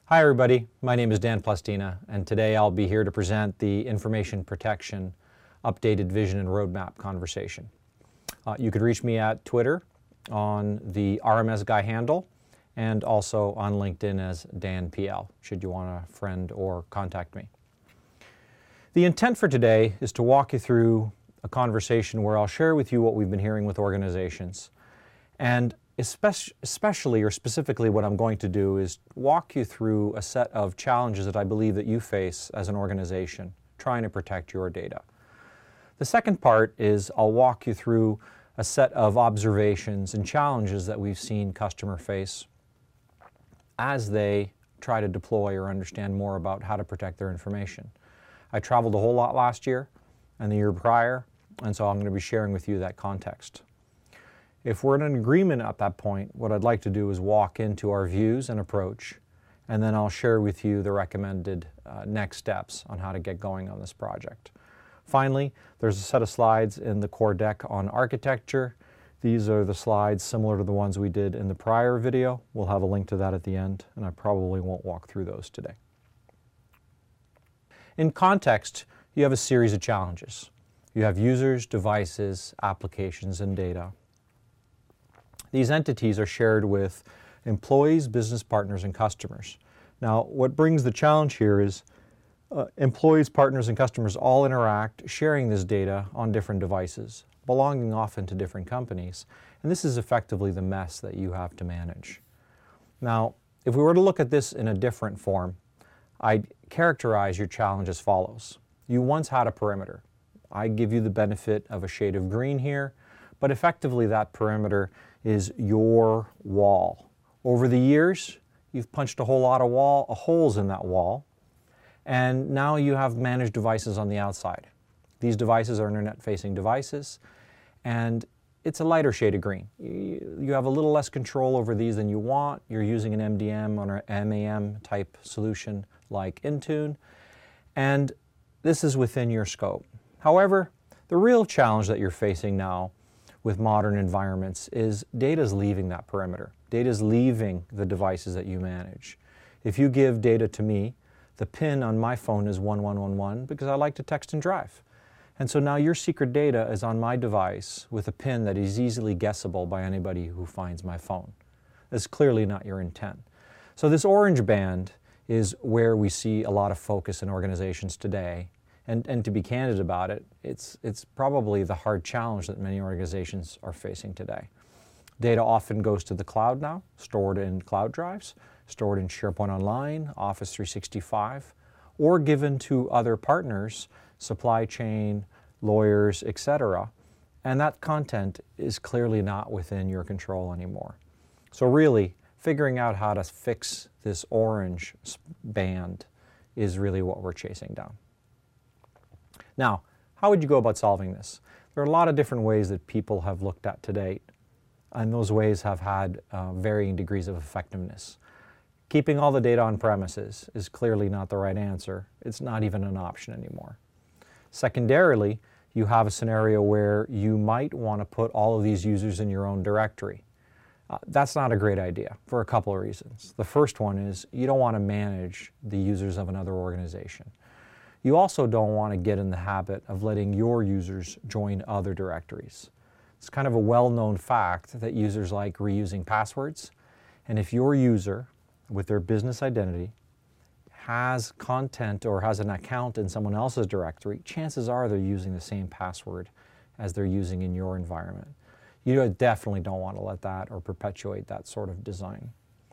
Hi everybody, my name is Dan Plastina, and today I'll be here to present the Information Protection Updated Vision and Roadmap conversation. You could reach me at Twitter on the RMS Guy handle and also on LinkedIn as Dan PL, should you want a friend or contact me. The intent for today is to walk you through a conversation where I'll share with you what we've been hearing with organizations, and especially or specifically what I'm going to do is walk you through a set of challenges that I believe that you face as an organization trying to protect your data. The second part is I'll walk you through a set of observations and challenges that we've seen customers face as they try to deploy or understand more about how to protect their information. I traveled a whole lot last year and the year prior, and so I'm going to be sharing with you that context. If we're in an agreement at that point, what I'd like to do is walk into our views and approach, and then I'll share with you the recommended next steps on how to get going on this project. Finally, there's a set of slides in the core deck on architecture. These are the slides similar to the ones we did in the prior video. We'll have a link to that at the end, and I probably won't walk through those today. In context, you have a series of challenges. You have users, devices, applications, and data. These entities are shared with employees, business partners, and customers. Now, what brings the challenge here is employees, partners, and customers all interact, sharing this data on different devices, belonging often to different companies, and this is effectively the mess that you have to manage. Now, if we were to look at this in a different form, I'd characterize your challenge as follows. You once had a perimeter. I give you the benefit of a shade of green here, but effectively that perimeter is your wall. Over the years, you've punched a whole lot of holes in that wall, and now you have managed devices on the outside. These devices are internet-facing devices, and it's a lighter shade of green. You have a little less control over these than you want. You're using an MDM or an MAM type solution like Intune, and this is within your scope. However, the real challenge that you're facing now with modern environments is data is leaving that perimeter. Data is leaving the devices that you manage. If you give data to me, the PIN on my phone is 1111 because I like to text and drive. And so now your secret data is on my device with a PIN that is easily guessable by anybody who finds my phone. That's clearly not your intent. So this orange band is where we see a lot of focus in organizations today. And to be candid about it, it's probably the hard challenge that many organizations are facing today. Data often goes to the cloud now, stored in cloud drives, stored in SharePoint Online, Office 365, or given to other partners, supply chain, lawyers, etc. And that content is clearly not within your control anymore. So really, figuring out how to fix this orange band is really what we're chasing down. Now, how would you go about solving this? There are a lot of different ways that people have looked at to date, and those ways have had varying degrees of effectiveness. Keeping all the data on premises is clearly not the right answer. It's not even an option anymore. Secondarily, you have a scenario where you might want to put all of these users in your own directory. That's not a great idea for a couple of reasons. The first one is you don't want to manage the users of another organization. You also don't want to get in the habit of letting your users join other directories. It's kind of a well-known fact that users like reusing passwords, and if your user with their business identity has content or has an account in someone else's directory, chances are they're using the same password as they're using in your environment. You definitely don't want to let that or perpetuate that sort of design.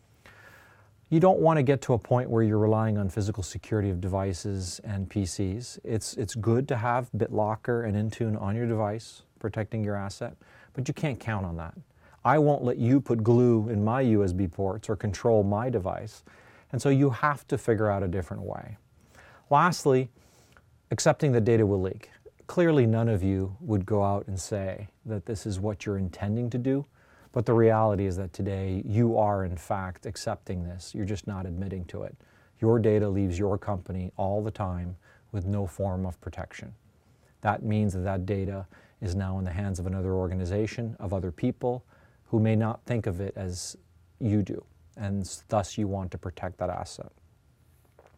You don't want to get to a point where you're relying on physical security of devices and PCs. It's good to have BitLocker and Intune on your device, protecting your asset, but you can't count on that. I won't let you put glue in my USB ports or control my device, and so you have to figure out a different way. Lastly, accepting that data will leak. Clearly none of you would go out and say that this is what you're intending to do, but the reality is that today you are in fact accepting this. You're just not admitting to it. Your data leaves your company all the time with no form of protection. That means that that data is now in the hands of another organization, of other people who may not think of it as you do, and thus you want to protect that asset.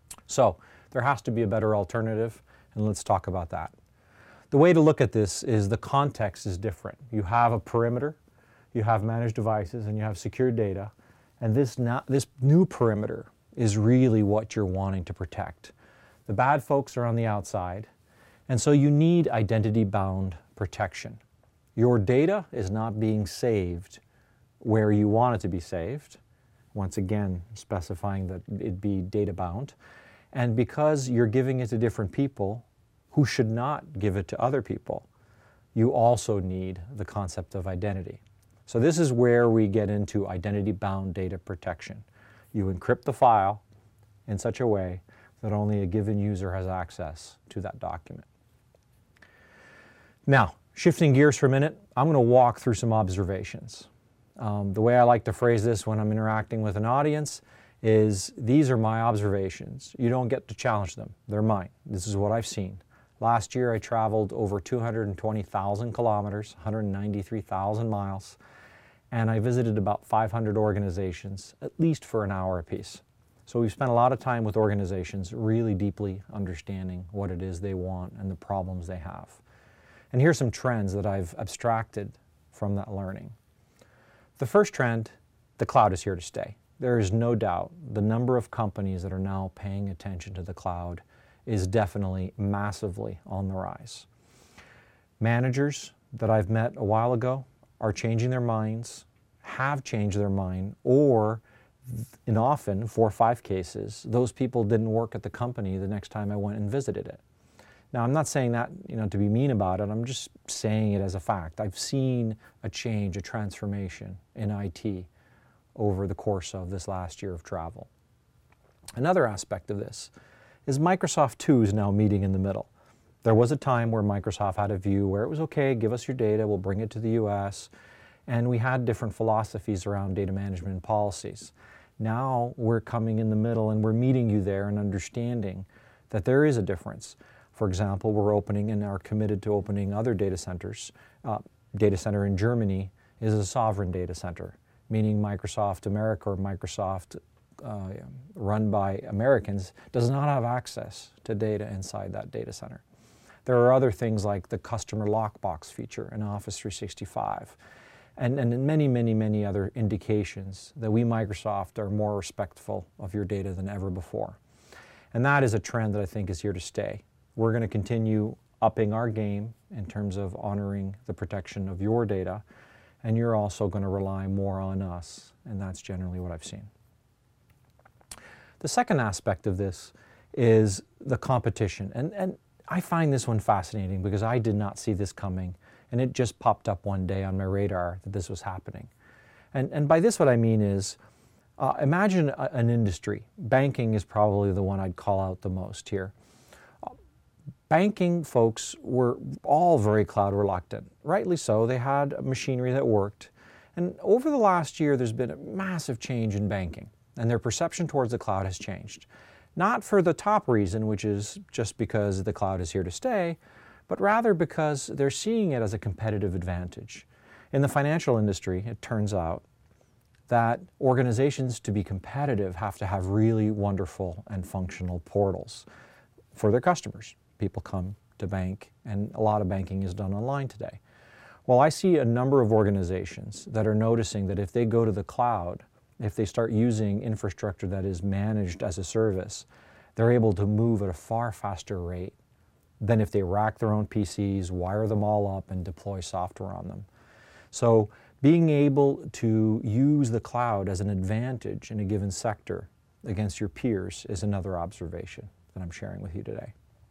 So there has to be a better alternative, and let's talk about that. The way to look at this is the context is different. You have a perimeter, you have managed devices, and you have secure data, and this new perimeter is really what you're wanting to protect. The bad folks are on the outside, and so you need identity-bound protection. Your data is not being saved where you want it to be saved, once again specifying that it be data-bound, and because you're giving it to different people who should not give it to other people, you also need the concept of identity. So this is where we get into identity-bound data protection. You encrypt the file in such a way that only a given user has access to that document. Now, shifting gears for a minute, I'm going to walk through some observations. The way I like to phrase this when I'm interacting with an audience is, these are my observations. You don't get to challenge them. They're mine. This is what I've seen. Last year I traveled over 220,000 kilometers, 193,000 miles, and I visited about 500 organizations, at least for an hour apiece. So we've spent a lot of time with organizations really deeply understanding what it is they want and the problems they have. And here's some trends that I've abstracted from that learning. The first trend, the cloud is here to stay. There is no doubt the number of companies that are now paying attention to the cloud is definitely massively on the rise. Managers that I've met a while ago are changing their minds, have changed their mind, or in often 4 or 5 cases, those people didn't work at the company the next time I went and visited it. Now, I'm not saying that, to be mean about it. I'm just saying it as a fact. I've seen a change, a transformation in IT over the course of this last year of travel. Another aspect of this is Microsoft too is now meeting in the middle. There was a time where Microsoft had a view where it was okay, give us your data, we'll bring it to the US, and we had different philosophies around data management policies. Now we're coming in the middle and we're meeting you there and understanding that there is a difference. For example, we're opening and are committed to opening other data centers. Data center in Germany is a sovereign data center, meaning Microsoft America or Microsoft run by Americans does not have access to data inside that data center. There are other things like the customer lockbox feature in Office 365 and many, many, many other indications that we, Microsoft, are more respectful of your data than ever before. And that is a trend that I think is here to stay. We're going to continue upping our game in terms of honoring the protection of your data, and you're also going to rely more on us, and that's generally what I've seen. The second aspect of this is the competition, and I find this one fascinating because I did not see this coming, and it just popped up one day on my radar that this was happening. And by this what I mean is, imagine an industry. Banking is probably the one I'd call out the most here. Banking folks were all very cloud reluctant. Rightly so, they had machinery that worked. And over the last year, there's been a massive change in banking, and their perception towards the cloud has changed. Not for the top reason, which is just because the cloud is here to stay, but rather because they're seeing it as a competitive advantage. In the financial industry, it turns out that organizations, to be competitive, have to have really wonderful and functional portals for their customers. People come to bank, and a lot of banking is done online today. Well, I see a number of organizations that are noticing that if they go to the cloud, if they start using infrastructure that is managed as a service, they're able to move at a far faster rate than if they rack their own PCs, wire them all up, and deploy software on them. So being able to use the cloud as an advantage in a given sector against your peers is another observation that I'm sharing with you today.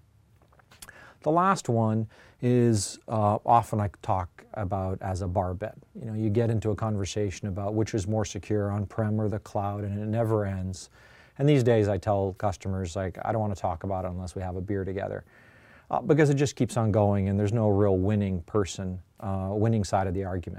The last one is often I talk about as a bar bet. You get into a conversation about which is more secure, on-prem or the cloud, and it never ends. And these days I tell customers, I don't want to talk about it unless we have a beer together. Because it just keeps on going and there's no real winning side of the argument.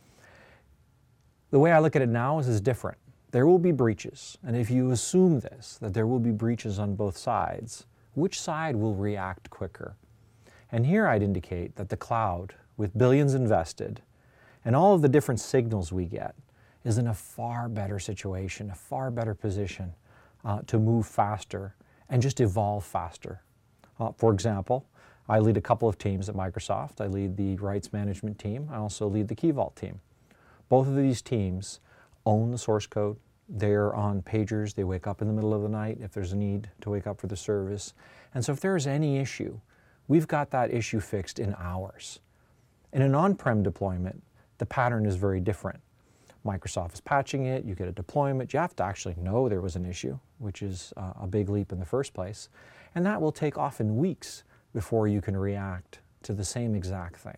The way I look at it now is different. There will be breaches, and if you assume this, that there will be breaches on both sides, which side will react quicker? And here I'd indicate that the cloud, with billions invested, and all of the different signals we get, is in a far better situation, a far better position to move faster and just evolve faster. For example, I lead a couple of teams at Microsoft. I lead the rights management team. I also lead the Key Vault team. Both of these teams own the source code. They're on pagers. They wake up in the middle of the night if there's a need to wake up for the service. And so if there's any issue, we've got that issue fixed in hours. In an on-prem deployment, the pattern is very different. Microsoft is patching it, you get a deployment, you have to actually know there was an issue, which is a big leap in the first place. And that will take often weeks before you can react to the same exact thing.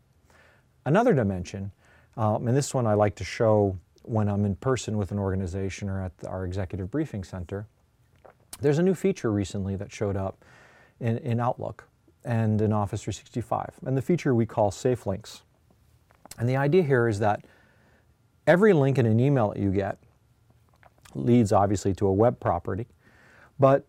Another dimension, and this one I like to show when I'm in person with an organization or at our executive briefing center, there's a new feature recently that showed up in Outlook and in Office 365. And the feature we call Safe Links. And the idea here is that every link in an email that you get leads obviously to a web property, but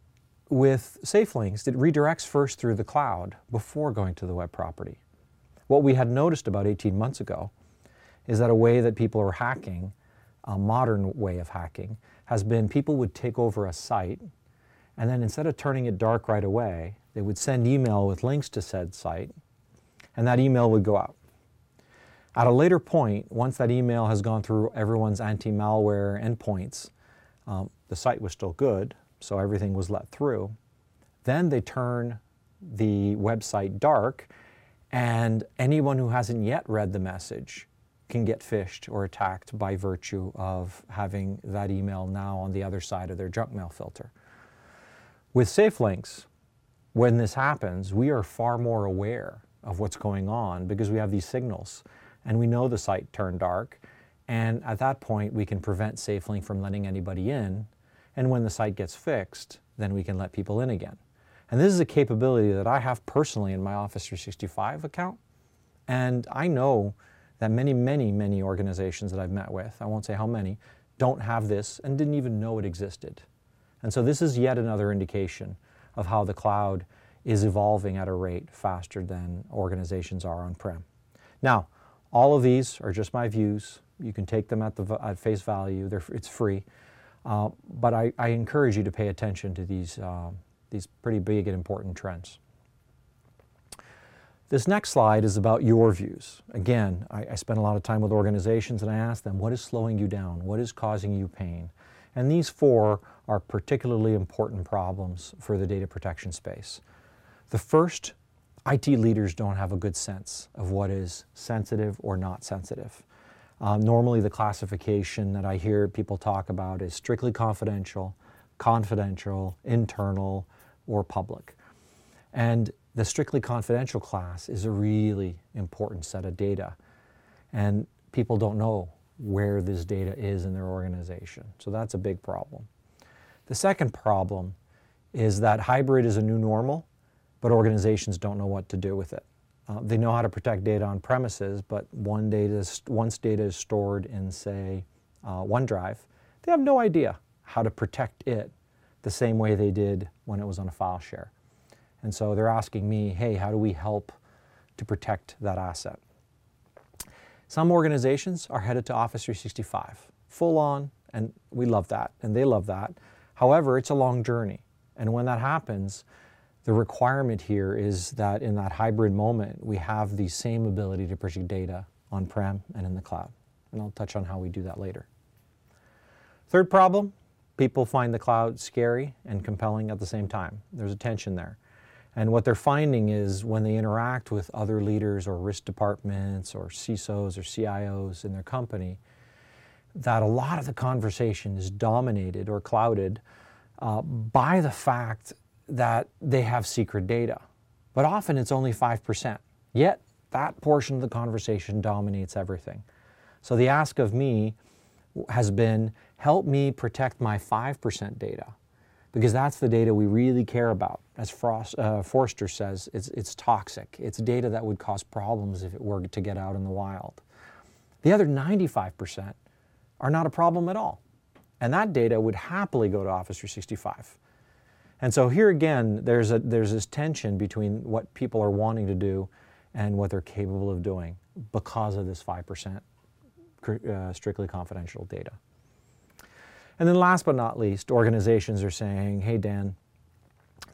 with Safe Links, it redirects first through the cloud before going to the web property. What we had noticed about 18 months ago is that a way that people are hacking, a modern way of hacking, has been people would take over a site, and then instead of turning it dark right away, they would send email with links to said site, and that email would go out. At a later point, once that email has gone through everyone's anti-malware endpoints, the site was still good, so everything was let through. Then they turn the website dark, and anyone who hasn't yet read the message can get phished or attacked by virtue of having that email now on the other side of their junk mail filter. With Safe Links, when this happens, we are far more aware of what's going on because we have these signals and we know the site turned dark, and at that point we can prevent SafeLink from letting anybody in, and when the site gets fixed, then we can let people in again. And this is a capability that I have personally in my Office 365 account, and I know that many organizations that I've met with, I won't say how many, don't have this and didn't even know it existed. And so this is yet another indication of how the cloud is evolving at a rate faster than organizations are on-prem. Now, all of these are just my views. You can take them at face value. It's free. But I encourage you to pay attention to these pretty big and important trends. This next slide is about your views. Again, I spend a lot of time with organizations and I ask them, what is slowing you down? What is causing you pain? And these four are particularly important problems for the data protection space. The first, IT leaders don't have a good sense of what is sensitive or not sensitive. Normally the classification that I hear people talk about is strictly confidential, internal, or public. And the strictly confidential class is a really important set of data. And people don't know where this data is in their organization. So that's a big problem. The second problem is that hybrid is a new normal, but organizations don't know what to do with it. They know how to protect data on premises, but once data is stored in, say, OneDrive, they have no idea how to protect it the same way they did when it was on a file share. And so they're asking me, hey, how do we help to protect that asset? Some organizations are headed to Office 365, full on, and we love that, and they love that. However, it's a long journey. And when that happens, the requirement here is that in that hybrid moment, we have the same ability to protect data on-prem and in the cloud. And I'll touch on how we do that later. Third problem, people find the cloud scary and compelling at the same time. There's a tension there. And what they're finding is when they interact with other leaders or risk departments or CISOs or CIOs in their company, that a lot of the conversation is dominated or clouded by the fact that they have secret data. But often it's only 5%. Yet that portion of the conversation dominates everything. So the ask of me has been, help me protect my 5% data, because that's the data we really care about. As Forrester says, it's toxic. It's data that would cause problems if it were to get out in the wild. The other 95% are not a problem at all. And that data would happily go to Office 365. And so here again, there's this tension between what people are wanting to do and what they're capable of doing because of this 5% strictly confidential data. And then last but not least, organizations are saying, hey Dan,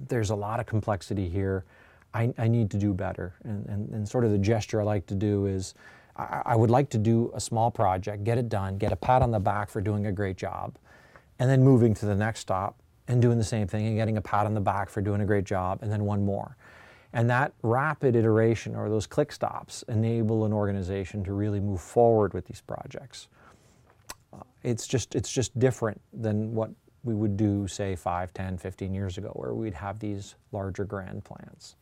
there's a lot of complexity here. I need to do better. And sort of the gesture I like to do is I would like to do a small project, get it done, get a pat on the back for doing a great job, and then moving to the next stop and doing the same thing and getting a pat on the back for doing a great job, and then one more. And that rapid iteration, or those click stops, enable an organization to really move forward with these projects. It's just different than what we would do, say, 5, 10, 15 years ago, where we'd have these larger grand plans.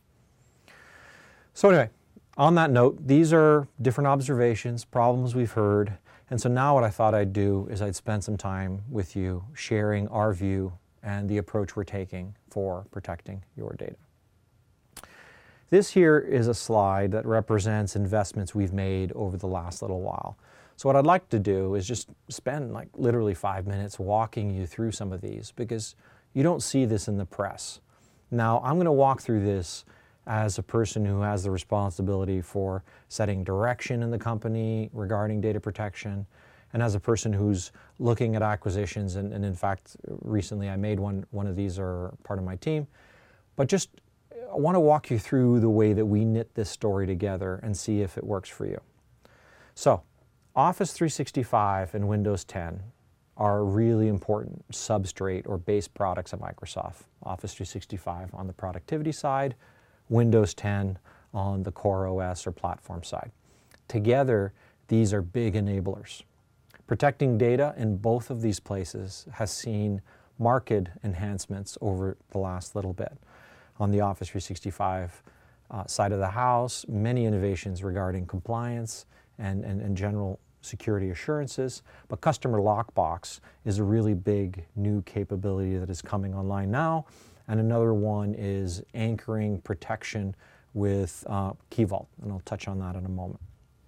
So anyway, on that note, these are different observations, problems we've heard. And so now what I thought I'd do is I'd spend some time with you sharing our view and the approach we're taking for protecting your data. This here is a slide that represents investments we've made over the last little while. So what I'd like to do is just spend like literally 5 minutes walking you through some of these, because you don't see this in the press. Now, I'm going to walk through this as a person who has the responsibility for setting direction in the company regarding data protection, and as a person who's looking at acquisitions, and in fact, recently I made one of these are part of my team. But just I want to walk you through the way that we knit this story together and see if it works for you. So, Office 365 and Windows 10 are really important substrate or base products of Microsoft. Office 365 on the productivity side, Windows 10 on the core OS or platform side. Together, these are big enablers. Protecting data in both of these places has seen marked enhancements over the last little bit. On the Office 365 side of the house, many innovations regarding compliance and general security assurances, but Customer Lockbox is a really big new capability that is coming online now, and another one is anchoring protection with Key Vault, and I'll touch on that in a moment.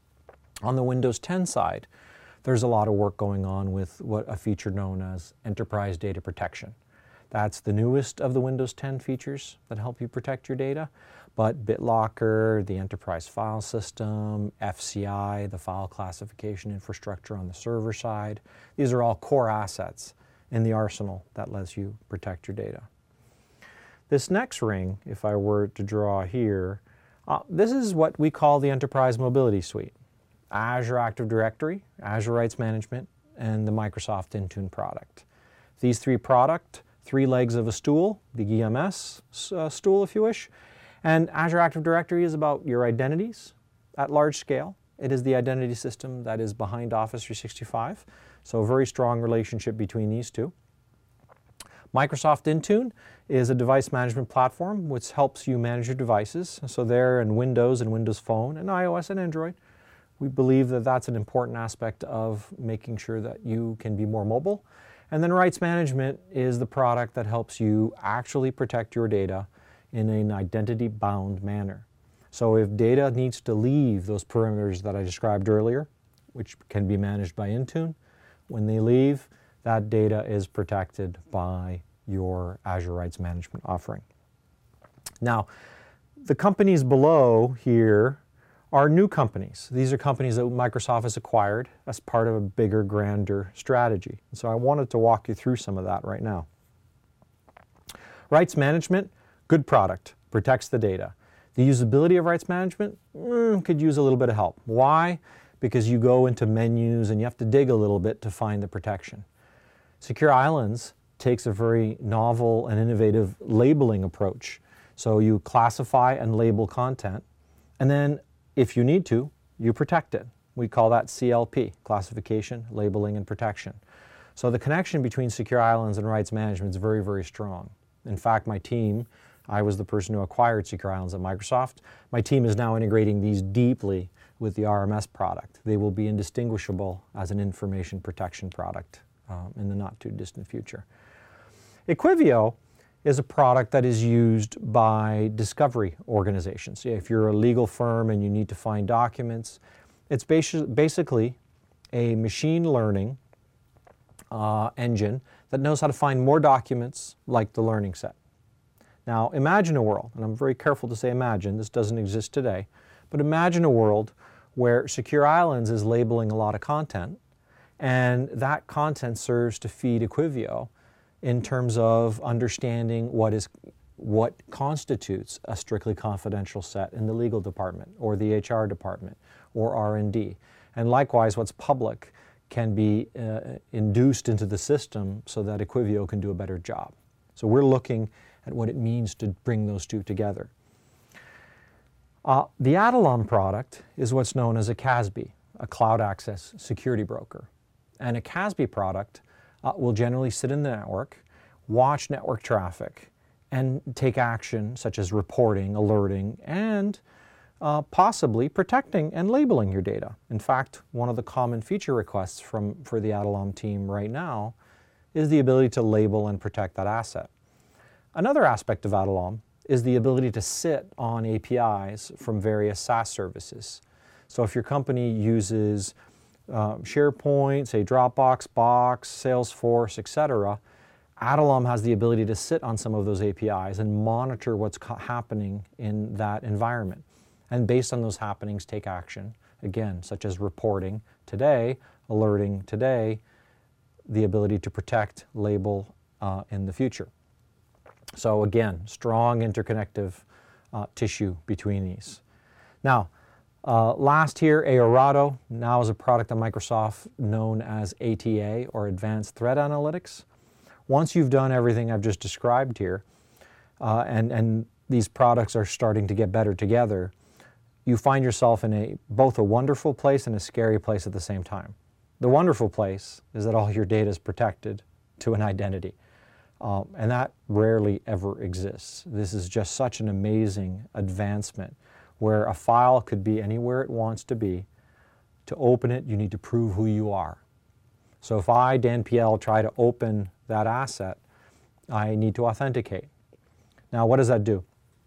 On the Windows 10 side, there's a lot of work going on with what a feature known as Enterprise Data Protection. That's the newest of the Windows 10 features that help you protect your data. But BitLocker, the Enterprise File System, FCI, the file classification infrastructure on the server side, these are all core assets in the arsenal that lets you protect your data. This next ring, if I were to draw here, this is what we call the Enterprise Mobility Suite. Azure Active Directory, Azure Rights Management, and the Microsoft Intune product. These three legs of a stool, the EMS stool if you wish, and Azure Active Directory is about your identities at large scale. It is the identity system that is behind Office 365, so a very strong relationship between these two. Microsoft Intune is a device management platform which helps you manage your devices. So there in Windows and Windows Phone and iOS and Android, we believe that that's an important aspect of making sure that you can be more mobile. And then Rights Management is the product that helps you actually protect your data in an identity-bound manner. So if data needs to leave those perimeters that I described earlier, which can be managed by Intune, when they leave, that data is protected by your Azure Rights Management offering. Now, the companies below here are new companies. These are companies that Microsoft has acquired as part of a bigger, grander strategy. So I wanted to walk you through some of that right now. Rights Management, good product, protects the data. The usability of Rights Management could use a little bit of help. Why? Because you go into menus and you have to dig a little bit to find the protection. Secure Islands takes a very novel and innovative labeling approach. So you classify and label content, and then if you need to, you protect it. We call that CLP, classification, labeling, and protection. So the connection between Secure Islands and Rights Management is very, very strong. In fact, my team, I was the person who acquired Secure Islands at Microsoft. My team is now integrating these deeply with the RMS product. They will be indistinguishable as an information protection product in the not too distant future. Equivio is a product that is used by discovery organizations. If you're a legal firm and you need to find documents, it's basically a machine learning engine that knows how to find more documents like the learning set. Now imagine a world, and I'm very careful to say imagine, this doesn't exist today, but imagine a world where Secure Islands is labeling a lot of content, and that content serves to feed Equivio in terms of understanding what is what constitutes a strictly confidential set in the legal department or the HR department or R&D. And likewise, what's public can be induced into the system so that Equivio can do a better job. So we're looking at what it means to bring those two together. The Adallom product is what's known as a CASB, a Cloud Access Security Broker. And a CASB product will generally sit in the network, watch network traffic, and take action such as reporting, alerting, and possibly protecting and labeling your data. In fact, one of the common feature requests for the Adallom team right now is the ability to label and protect that asset. Another aspect of Adallom is the ability to sit on APIs from various SaaS services. So if your company uses SharePoint, say Dropbox, Box, Salesforce, etc., Adallom has the ability to sit on some of those APIs and monitor what's happening in that environment. And based on those happenings, take action, again, such as reporting today, alerting today, the ability to protect, label in the future. So again, strong interconnective tissue between these. Now, last here, Aorado now is a product of Microsoft known as ATA, or Advanced Threat Analytics. Once you've done everything I've just described here, and these products are starting to get better together, you find yourself in both a wonderful place and a scary place at the same time. The wonderful place is that all your data is protected to an identity, and that rarely ever exists. This is just such an amazing advancement where a file could be anywhere it wants to be. To open it, you need to prove who you are. So if I, Dan PL, try to open that asset, I need to authenticate. Now, what does that do?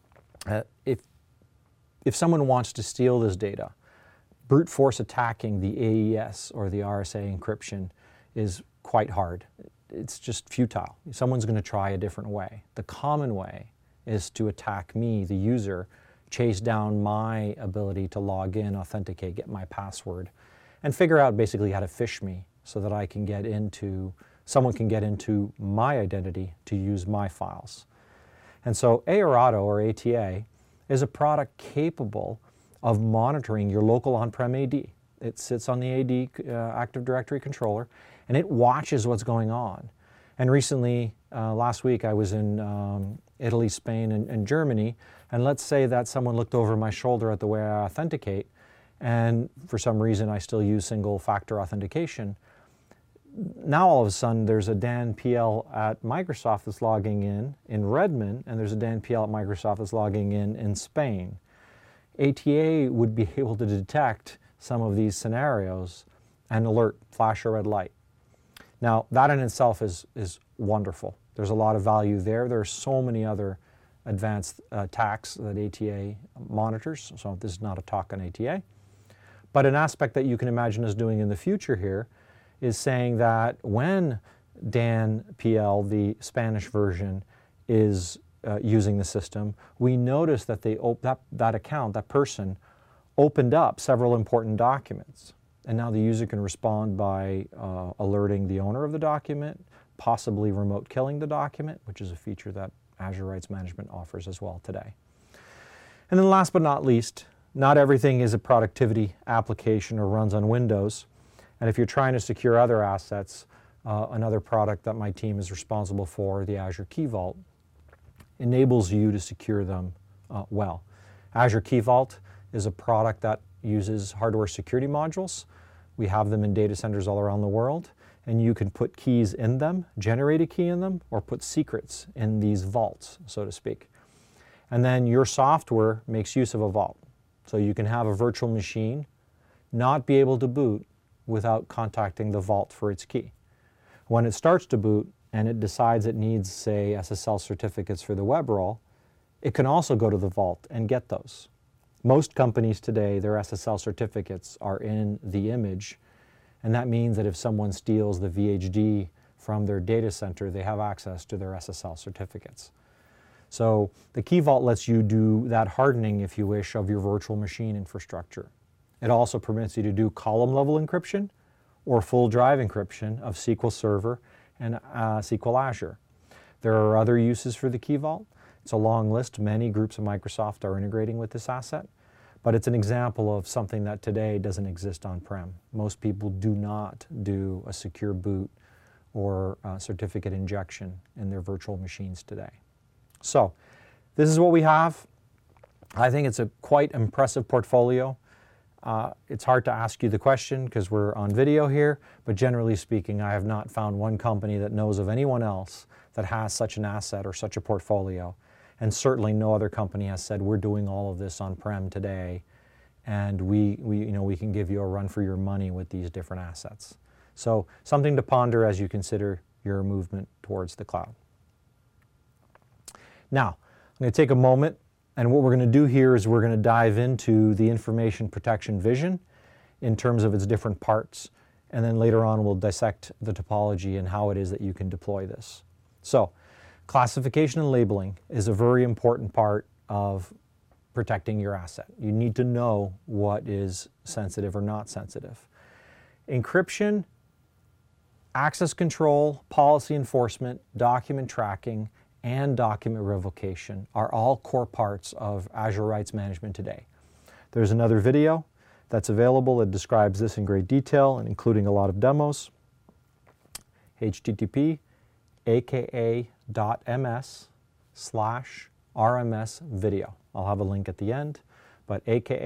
If someone wants to steal this data, brute force attacking the AES or the RSA encryption is quite hard. It's just futile. Someone's going to try a different way. The common way is to attack me, the user, chase down my ability to log in, authenticate, get my password, and figure out basically how to phish me so that I can get into, someone can get into my identity to use my files. And so Aorado, or ATA, is a product capable of monitoring your local on-prem AD. It sits on the AD, Active Directory controller, and it watches what's going on. And recently, last week, I was in Italy, Spain, and Germany, and let's say that someone looked over my shoulder at the way I authenticate, and for some reason I still use single-factor authentication. Now all of a sudden there's a Dan PL at Microsoft that's logging in Redmond, and there's a Dan PL at Microsoft that's logging in Spain. ATA would be able to detect some of these scenarios and alert, flash a red light. Now that in itself is wonderful. There's a lot of value there. There are so many other advanced attacks that ATA monitors, so this is not a talk on ATA. But an aspect that you can imagine us doing in the future here is saying that when Dan PL, the Spanish version, is using the system, we notice that that account, that person, opened up several important documents. And now the user can respond by alerting the owner of the document, possibly remote killing the document, which is a feature that Azure Rights Management offers as well today. And then last but not least, not everything is a productivity application or runs on Windows. And if you're trying to secure other assets, another product that my team is responsible for, the Azure Key Vault, enables you to secure them well. Azure Key Vault is a product that uses hardware security modules. We have them in data centers all around the world, and you can put keys in them, generate a key in them, or put secrets in these vaults, so to speak. And then your software makes use of a vault. So you can have a virtual machine not be able to boot without contacting the vault for its key. When it starts to boot and it decides it needs, say, SSL certificates for the web role, it can also go to the vault and get those. Most companies today, their SSL certificates are in the image, and that means that if someone steals the VHD from their data center, they have access to their SSL certificates. So the Key Vault lets you do that hardening, if you wish, of your virtual machine infrastructure. It also permits you to do column-level encryption or full drive encryption of SQL Server and SQL Azure. There are other uses for the Key Vault. It's a long list. Many groups of Microsoft are integrating with this asset, but it's an example of something that today doesn't exist on-prem. Most people do not do a secure boot or certificate injection in their virtual machines today. So this is what we have. I think it's a quite impressive portfolio. It's hard to ask you the question because we're on video here, but generally speaking, I have not found one company that knows of anyone else that has such an asset or such a portfolio. And certainly no other company has said, we're doing all of this on-prem today, and we can give you a run for your money with these different assets. So something to ponder as you consider your movement towards the cloud. Now, I'm going to take a moment, and what we're going to do here is we're going to dive into the information protection vision in terms of its different parts, and then later on we'll dissect the topology and how it is that you can deploy this. So, classification and labeling is a very important part of protecting your asset. You need to know what is sensitive or not sensitive. Encryption, access control, policy enforcement, document tracking, and document revocation are all core parts of Azure Rights Management today. There's another video that's available that describes this in great detail and including a lot of demos. aka.ms/RMS video. I'll have a link at the end, but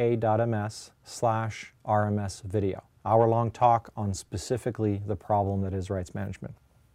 aka.ms/RMS video. Hour-long talk on specifically the problem that is rights management.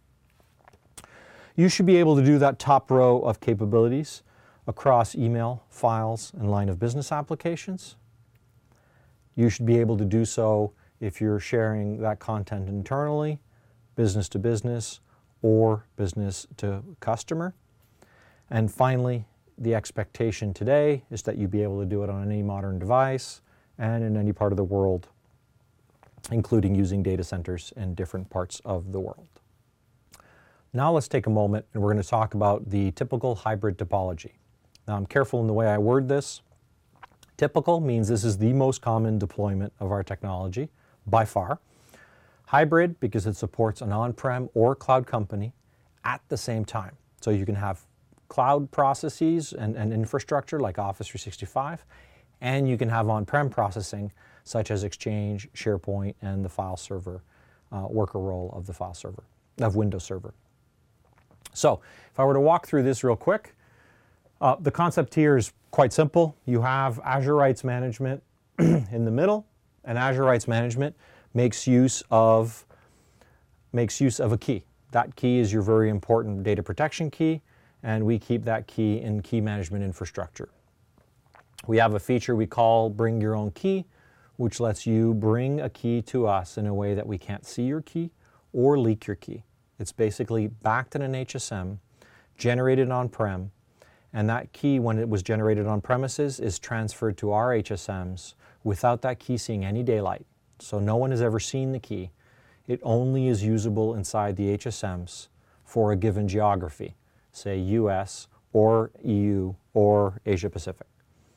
You should be able to do that top row of capabilities across email, files, and line of business applications. You should be able to do so if you're sharing that content internally, business to business, or business to customer. And finally, the expectation today is that you be able to do it on any modern device and in any part of the world, including using data centers in different parts of the world. Now let's take a moment and we're going to talk about the typical hybrid topology. Now I'm careful in the way I word this. Typical means this is the most common deployment of our technology by far. Hybrid because it supports an on-prem or cloud company at the same time. So you can have cloud processes and infrastructure like Office 365, and you can have on-prem processing such as Exchange, SharePoint, and the file server, worker role of the file server, of Windows Server. So if I were to walk through this real quick, the concept here is quite simple. You have Azure Rights Management in the middle, and Azure Rights Management makes use of a key. That key is your very important data protection key, and we keep that key in key management infrastructure. We have a feature we call Bring Your Own Key, which lets you bring a key to us in a way that we can't see your key or leak your key. It's basically backed in an HSM, generated on-prem, and that key, when it was generated on premises, is transferred to our HSMs without that key seeing any daylight. So no one has ever seen the key. It only is usable inside the HSMs for a given geography, say US or EU or Asia Pacific.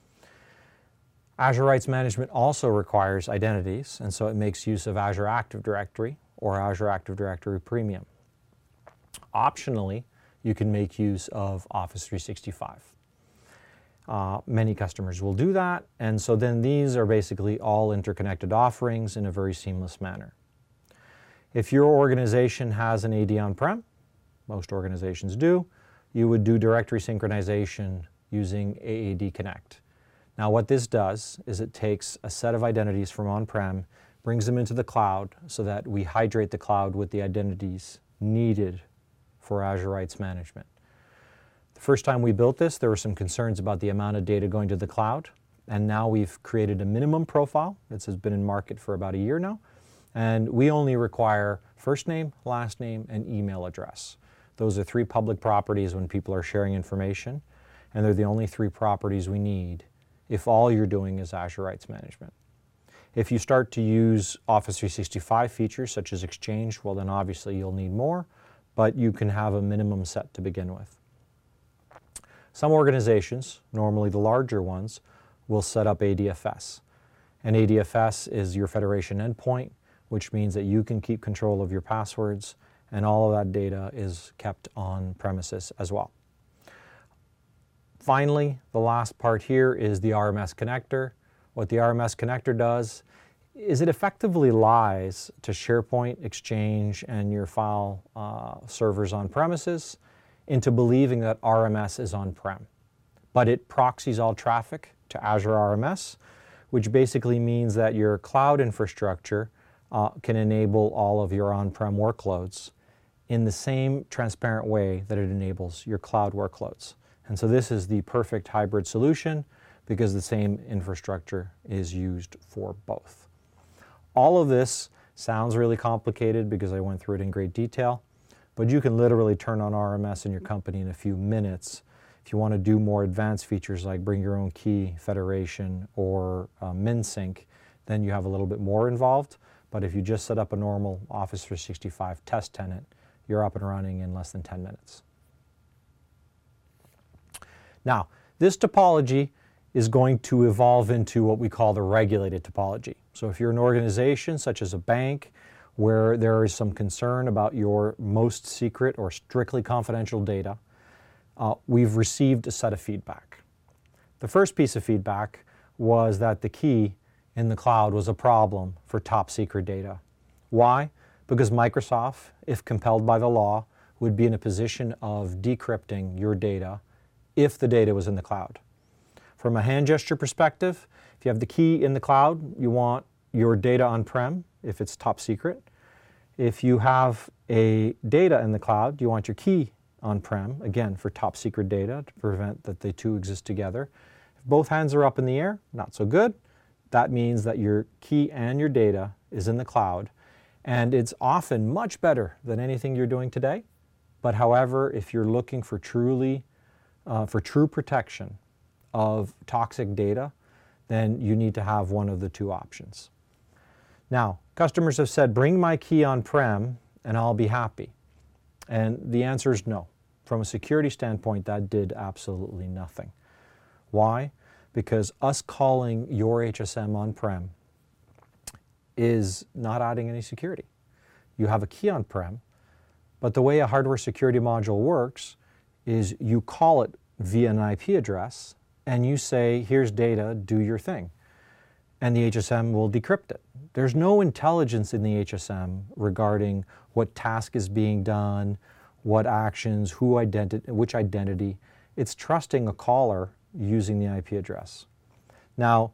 Azure Rights Management also requires identities, and so it makes use of Azure Active Directory or Azure Active Directory Premium. Optionally, you can make use of Office 365. Many customers will do that, and so then these are basically all interconnected offerings in a very seamless manner. If your organization has an AD on-prem, most organizations do, you would do directory synchronization using AAD Connect. Now what this does is it takes a set of identities from on-prem, brings them into the cloud so that we hydrate the cloud with the identities needed for Azure Rights Management. The first time we built this, there were some concerns about the amount of data going to the cloud, and now we've created a minimum profile. This has been in market for about a year now, and we only require first name, last name, and email address. Those are 3 public properties when people are sharing information, and they're the only 3 properties we need if all you're doing is Azure Rights Management. If you start to use Office 365 features such as Exchange, well then obviously you'll need more, but you can have a minimum set to begin with. Some organizations, normally the larger ones, will set up ADFS. And ADFS is your federation endpoint, which means that you can keep control of your passwords, and all of that data is kept on premises as well. Finally, the last part here is the RMS connector. What the RMS connector does is it effectively lies to SharePoint, Exchange, and your file servers on premises into believing that RMS is on-prem. But it proxies all traffic to Azure RMS, which basically means that your cloud infrastructure can enable all of your on-prem workloads in the same transparent way that it enables your cloud workloads. And so this is the perfect hybrid solution because the same infrastructure is used for both. All of this sounds really complicated because I went through it in great detail, but you can literally turn on RMS in your company in a few minutes. If you want to do more advanced features like bring your own key, federation, or MinSync, then you have a little bit more involved. But if you just set up a normal Office 365 test tenant, you're up and running in less than 10 minutes. Now, this topology is going to evolve into what we call the regulated topology. So if you're an organization such as a bank where there is some concern about your most secret or strictly confidential data, we've received a set of feedback. The first piece of feedback was that the key in the cloud was a problem for top secret data. Why? Because Microsoft, if compelled by the law, would be in a position of decrypting your data if the data was in the cloud. From a hand gesture perspective, if you have the key in the cloud, you want your data on-prem if it's top secret. If you have a data in the cloud, you want your key on-prem, again, for top secret data to prevent that the two exist together. If both hands are up in the air, not so good. That means that your key and your data is in the cloud. And it's often much better than anything you're doing today. But however, if you're looking for true protection of toxic data, then you need to have one of the two options. Now, customers have said, bring my key on-prem and I'll be happy. And the answer is no. From a security standpoint, that did absolutely nothing. Why? Because us calling your HSM on-prem is not adding any security. You have a key on-prem, but the way a hardware security module works is you call it via an IP address and you say, here's data, do your thing. And the HSM will decrypt it. There's no intelligence in the HSM regarding what task is being done, what actions, which identity. It's trusting a caller using the IP address. Now,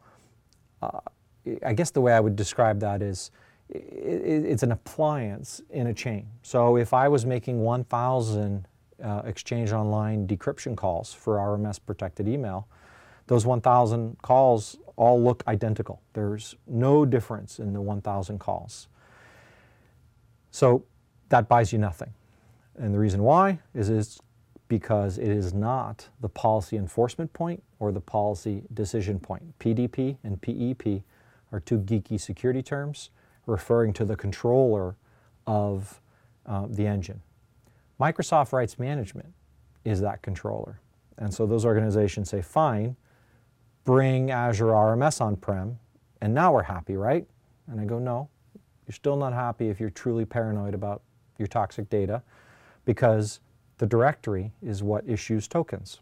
I guess the way I would describe that is it's an appliance in a chain. So if I was making 1,000 Exchange Online decryption calls for RMS protected email, those 1,000 calls all look identical. There's no difference in the 1,000 calls. So that buys you nothing. And the reason why is because it is not the policy enforcement point or the policy decision point. PDP and PEP are two geeky security terms referring to the controller of the engine. Microsoft Rights Management is that controller. And so those organizations say, fine, bring Azure RMS on-prem, and now we're happy, right? And I go, no, you're still not happy if you're truly paranoid about your toxic data, because the directory is what issues tokens.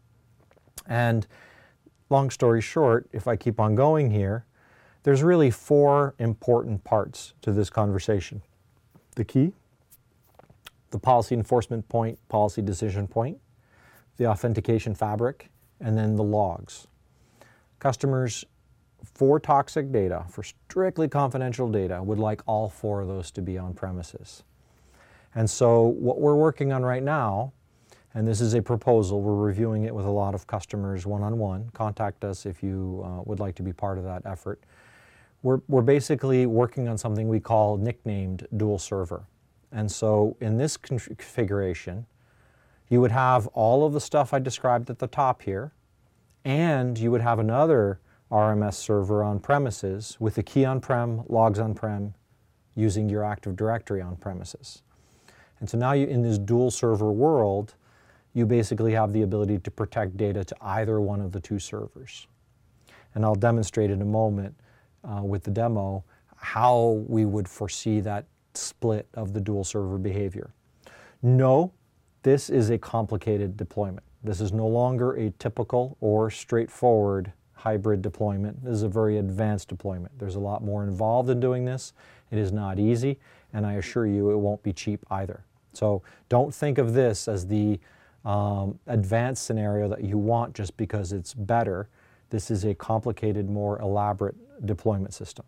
And long story short, if I keep on going here, there's really four important parts to this conversation. The key, the policy enforcement point, policy decision point, the authentication fabric, and then the logs. Customers for toxic data, for strictly confidential data, would like all four of those to be on premises. And so what we're working on right now, and this is a proposal, we're reviewing it with a lot of customers one-on-one. Contact us if you would like to be part of that effort. We're basically working on something we call nicknamed dual server. And so in this configuration, you would have all of the stuff I described at the top here, and you would have another RMS server on premises with the key on-prem, logs on-prem, using your Active Directory on premises. And so now in this dual server world, you basically have the ability to protect data to either one of the two servers. And I'll demonstrate in a moment with the demo how we would foresee that split of the dual server behavior. No, this is a complicated deployment. This is no longer a typical or straightforward hybrid deployment. This is a very advanced deployment. There's a lot more involved in doing this. It is not easy, and I assure you it won't be cheap either. So don't think of this as the advanced scenario that you want just because it's better. This is a complicated, more elaborate deployment system.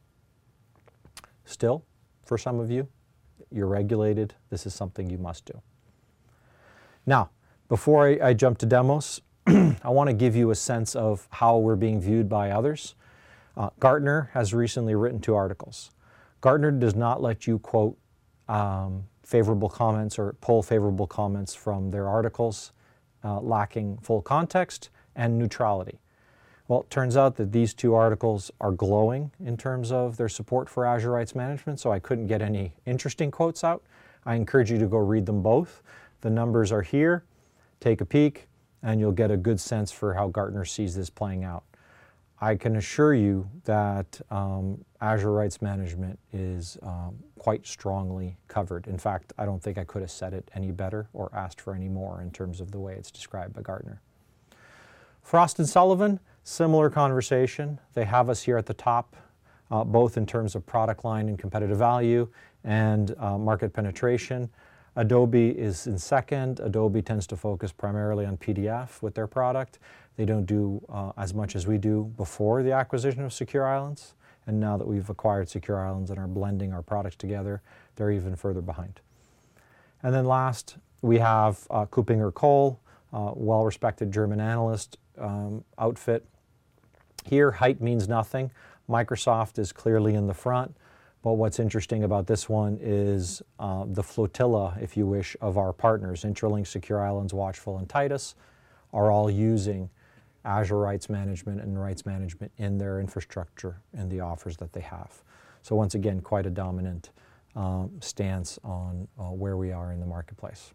Still, for some of you, you're regulated. This is something you must do. Now, before I jump to demos, I want to give you a sense of how we're being viewed by others. Gartner has recently written 2 articles. Gartner does not let you quote favorable comments or pull favorable comments from their articles, lacking full context and neutrality. Well, it turns out that these 2 articles are glowing in terms of their support for Azure Rights Management, so I couldn't get any interesting quotes out. I encourage you to go read them both. The numbers are here. Take a peek, and you'll get a good sense for how Gartner sees this playing out. I can assure you that Azure Rights Management is quite strongly covered. In fact, I don't think I could have said it any better or asked for any more in terms of the way it's described by Gartner. Frost & Sullivan, similar conversation. They have us here at the top, both in terms of product line and competitive value and market penetration. Adobe is in second. Adobe tends to focus primarily on PDF with their product. They don't do as much as we do before the acquisition of Secure Islands. And now that we've acquired Secure Islands and are blending our products together, they're even further behind. And then last, we have KuppingerCole, well-respected German analyst outfit. Here, height means nothing. Microsoft is clearly in the front. But what's interesting about this one is the flotilla, if you wish, of our partners. Intralinks, Secure Islands, Watchful, and Titus are all using Azure Rights Management and Rights Management in their infrastructure and the offers that they have. So once again, quite a dominant stance on where we are in the marketplace.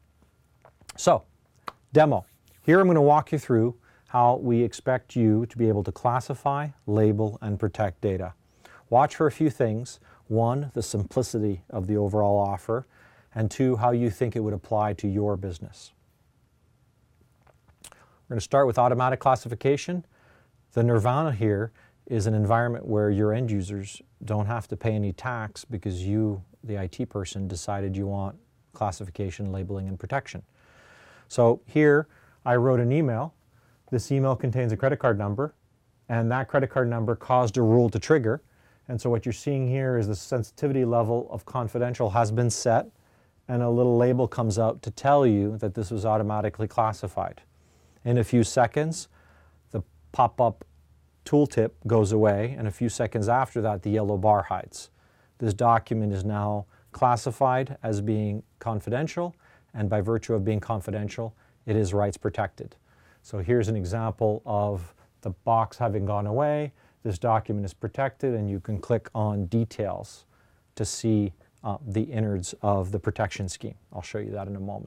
So, demo. Here I'm going to walk you through how we expect you to be able to classify, label, and protect data. Watch for a few things. 1, the simplicity of the overall offer, and 2, how you think it would apply to your business. We're going to start with automatic classification. The nirvana here is an environment where your end users don't have to pay any tax because you, the IT person, decided you want classification, labeling, and protection. So here I wrote an email. This email contains a credit card number, and that credit card number caused a rule to trigger. And so what you're seeing here is the sensitivity level of confidential has been set, and a little label comes out to tell you that this was automatically classified. In a few seconds, the pop-up tooltip goes away, and a few seconds after that, the yellow bar hides. This document is now classified as being confidential, and by virtue of being confidential, it is rights protected. So here's an example of the box having gone away. This document is protected, and you can click on details to see the innards of the protection scheme. I'll show you that in a moment.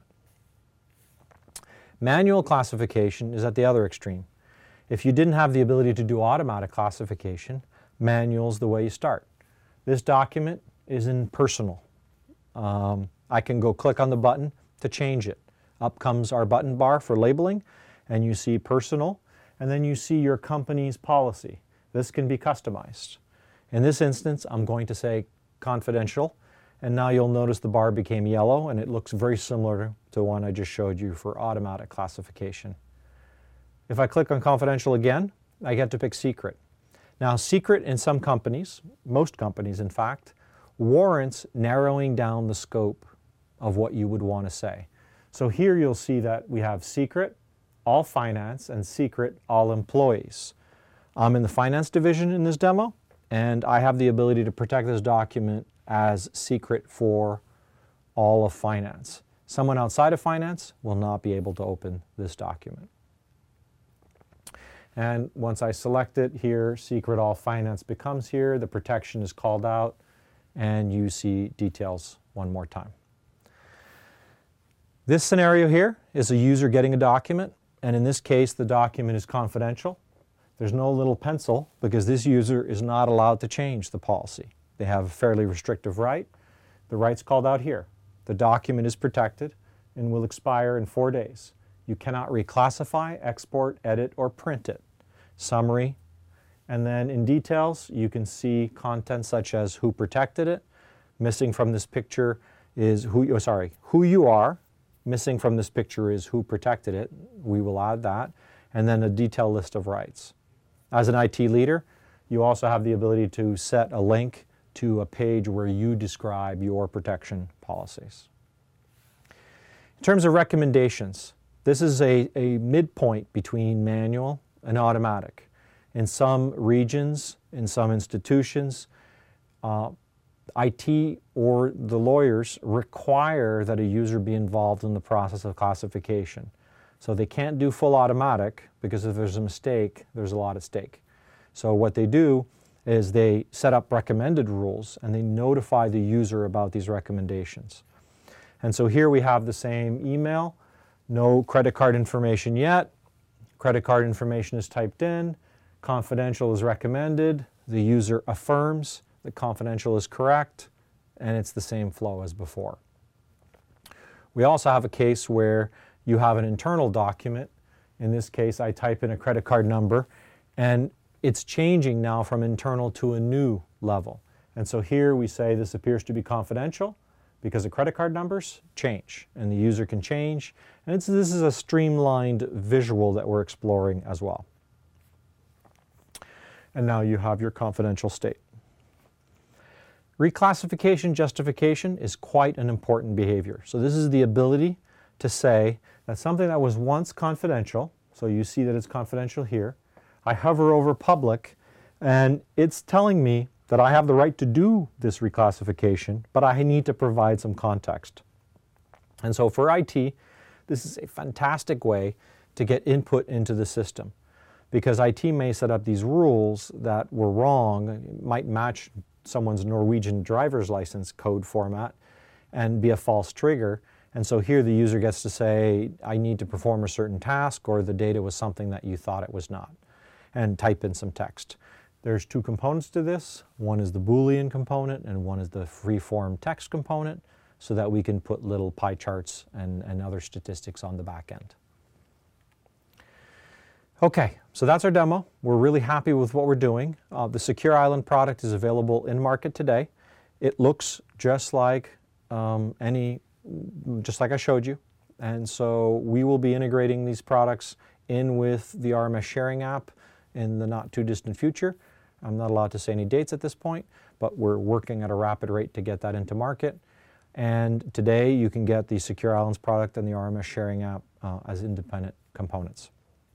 Manual classification is at the other extreme. If you didn't have the ability to do automatic classification, manual is the way you start. This document is in personal. I can go click on the button to change it. Up comes our button bar for labeling, and you see personal, and then you see your company's policy. This can be customized. In this instance, I'm going to say confidential, and now you'll notice the bar became yellow, and it looks very similar to one I just showed you for automatic classification. If I click on confidential again, I get to pick secret. Now, secret in some companies, most companies in fact, warrants narrowing down the scope of what you would want to say. So here you'll see that we have secret, all finance, and secret, all employees. I'm in the finance division in this demo, and I have the ability to protect this document as secret for all of finance. Someone outside of finance will not be able to open this document. And once I select it here, secret all finance becomes here, the protection is called out, and you see details one more time. This scenario here is a user getting a document, and in this case, the document is confidential. There's no little pencil because this user is not allowed to change the policy. They have a fairly restrictive right. The right's called out here. The document is protected and will expire in 4 days. You cannot reclassify, export, edit, or print it. Summary. And then in details, you can see content such as who protected it. Missing from this picture is who you are. Missing from this picture is who protected it. We will add that. And then a detailed list of rights. As an IT leader, you also have the ability to set a link to a page where you describe your protection policies. In terms of recommendations, this is a midpoint between manual and automatic. In some regions, in some institutions, IT or the lawyers require that a user be involved in the process of classification. So they can't do full automatic because if there's a mistake, there's a lot at stake. So what they do is they set up recommended rules and they notify the user about these recommendations. And so here we have the same email, no credit card information yet, credit card information is typed in, confidential is recommended, the user affirms that confidential is correct, and it's the same flow as before. We also have a case where you have an internal document. In this case, I type in a credit card number, and it's changing now from internal to a new level. And so here we say this appears to be confidential because the credit card numbers change and the user can change. And this is a streamlined visual that we're exploring as well. And now you have your confidential state. Reclassification justification is quite an important behavior. So this is the ability to say that something that was once confidential, so you see that it's confidential here, I hover over public and it's telling me that I have the right to do this reclassification, but I need to provide some context. And so for IT, this is a fantastic way to get input into the system because IT may set up these rules that were wrong, might match someone's Norwegian driver's license code format and be a false trigger. And so here the user gets to say, I need to perform a certain task or the data was something that you thought it was not, and type in some text. There's two components to this. One is the Boolean component and one is the free-form text component so that we can put little pie charts and other statistics on the back end. Okay, so that's our demo. We're really happy with what we're doing. The Secure Island product is available in market today. It looks just like just like I showed you. And so we will be integrating these products in with the RMS sharing app in the not too distant future. I'm not allowed to say any dates at this point, but we're working at a rapid rate to get that into market. And today you can get the Secure Islands product and the RMS sharing app as independent components.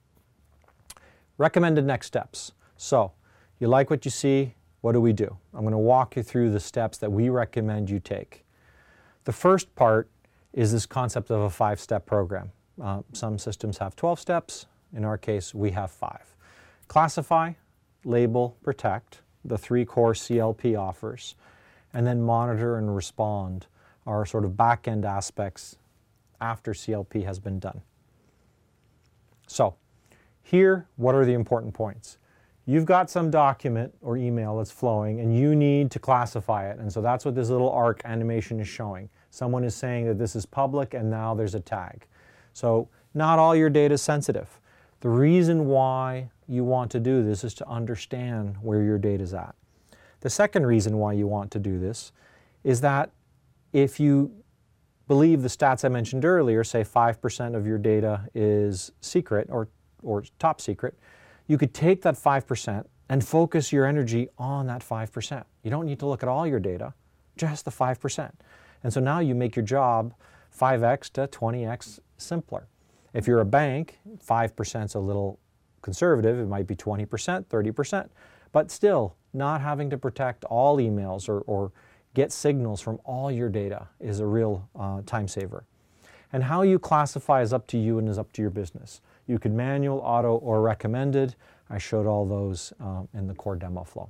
Recommended next steps. So you like what you see, what do? I'm going to walk you through the steps that we recommend you take. The first part is this concept of a 5-step program. Some systems have 12 steps. In our case, we have 5. Classify, label, protect, the 3 core CLP offers, and then monitor and respond are sort of back-end aspects after CLP has been done. So here, what are the important points? You've got some document or email that's flowing and you need to classify it. And so that's what this little arc animation is showing. Someone is saying that this is public and now there's a tag. So not all your data is sensitive. The reason why you want to do this is to understand where your data is at. The second reason why you want to do this is that if you believe the stats I mentioned earlier, say 5% of your data is secret or top secret, you could take that 5% and focus your energy on that 5%. You don't need to look at all your data, just the 5%. And so now you make your job 5x to 20x simpler. If you're a bank, 5% is a little conservative. It might be 20%, 30%. But still, not having to protect all emails or get signals from all your data is a real time saver. And how you classify is up to you and is up to your business. You could manual, auto, or recommended. I showed all those in the core demo flow.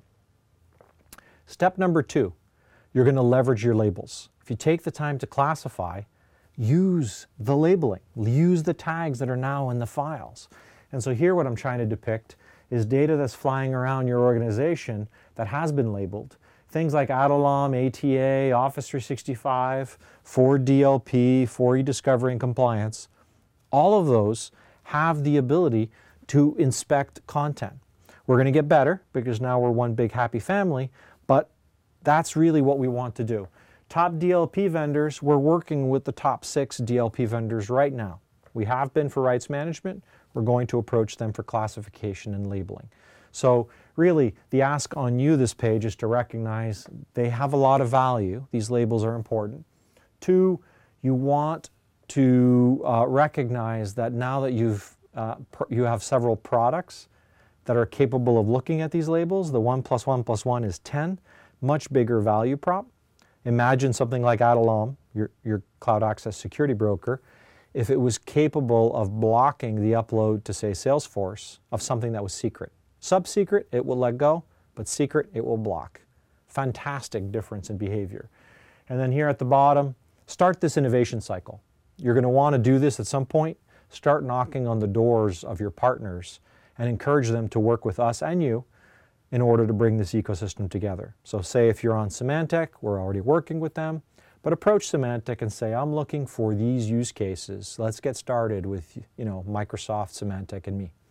Step number 2, you're going to leverage your labels. If you take the time to classify, use the labeling, use the tags that are now in the files. And so here what I'm trying to depict is data that's flying around your organization that has been labeled. Things like Adelom, ATA, Office 365, for DLP, for eDiscovery and compliance, All of those have the ability to inspect content. We're going to get better because now we're one big happy family, but that's really what we want to do. Top DLP vendors, we're working with the top 6 DLP vendors right now. We have been for rights management. We're going to approach them for classification and labeling. So really, the ask on you this page is to recognize they have a lot of value. These labels are important. 2, you want to recognize that now that you have several products that are capable of looking at these labels, the 1 + 1 + 1 is 10, much bigger value prop. Imagine something like Adallom, your cloud access security broker, if it was capable of blocking the upload to, say, Salesforce of something that was secret. Sub-secret, it will let go, but secret, it will block. Fantastic difference in behavior. And then here at the bottom, start this innovation cycle. You're going to want to do this at some point. Start knocking on the doors of your partners and encourage them to work with us and you in order to bring this ecosystem together. So say if you're on Symantec, we're already working with them, but approach Symantec and say, I'm looking for these use cases. Let's get started with, Microsoft, Symantec, and me.